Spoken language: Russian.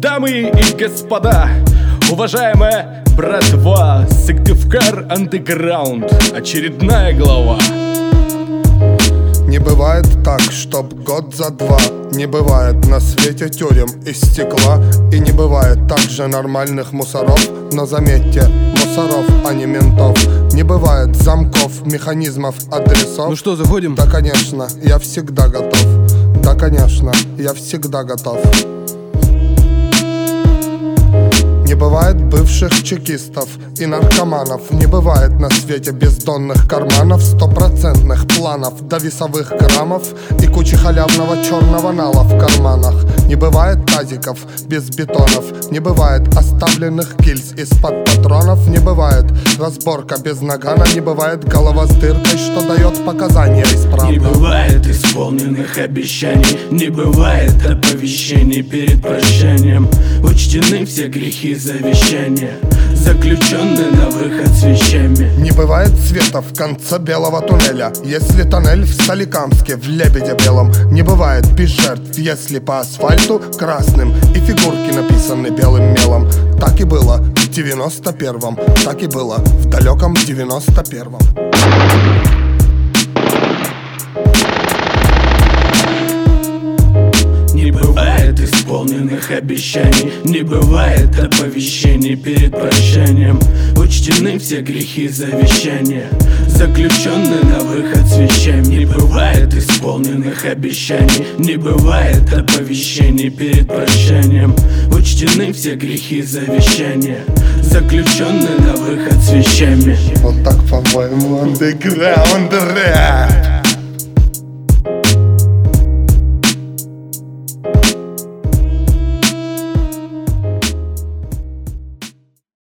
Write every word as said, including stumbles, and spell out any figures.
Дамы и господа, уважаемая братва, Сыктывкар Андеграунд, очередная глава. Не бывает так, чтоб год за два. Не бывает на свете тюрем из стекла. И не бывает также нормальных мусоров. Но заметьте, мусоров, а не ментов. Не бывает замков, механизмов, адресов. Ну что, заходим? Да, конечно, я всегда готов. Да, конечно, я всегда готов. Не бывает бывших чекистов и наркоманов. Не бывает на свете бездонных карманов, стопроцентных планов до весовых граммов и кучи халявного черного нала в карманах. Не бывает тазиков без бетонов. Не бывает оставленных гильз из-под патронов. Не бывает разборка без нагана. Не бывает голова с дыркой, что дает показания исправно. Не бывает исполненных обещаний. Не бывает оповещений перед прощанием. Учтены все грехи завещания, заключенный на выход с вещами. Не бывает света в конце белого туннеля, если тоннель в Соликамске в лебеде белом. Не бывает без жертв, если по асфальту красным и фигурки написаны белым мелом. Так и было в девяносто первом, так и было в далеком девяносто первом. Не бывает исполненных обещаний. Не бывает оповещений перед прощанием. Учтены все грехи завещания, заключенный на выход с вещами. Не бывает исполненных обещаний. Не бывает оповещений перед прощанием. Учтены все грехи завещания, заключенный на выход с вещами. Вот так, по-моему, андеграунд рэп.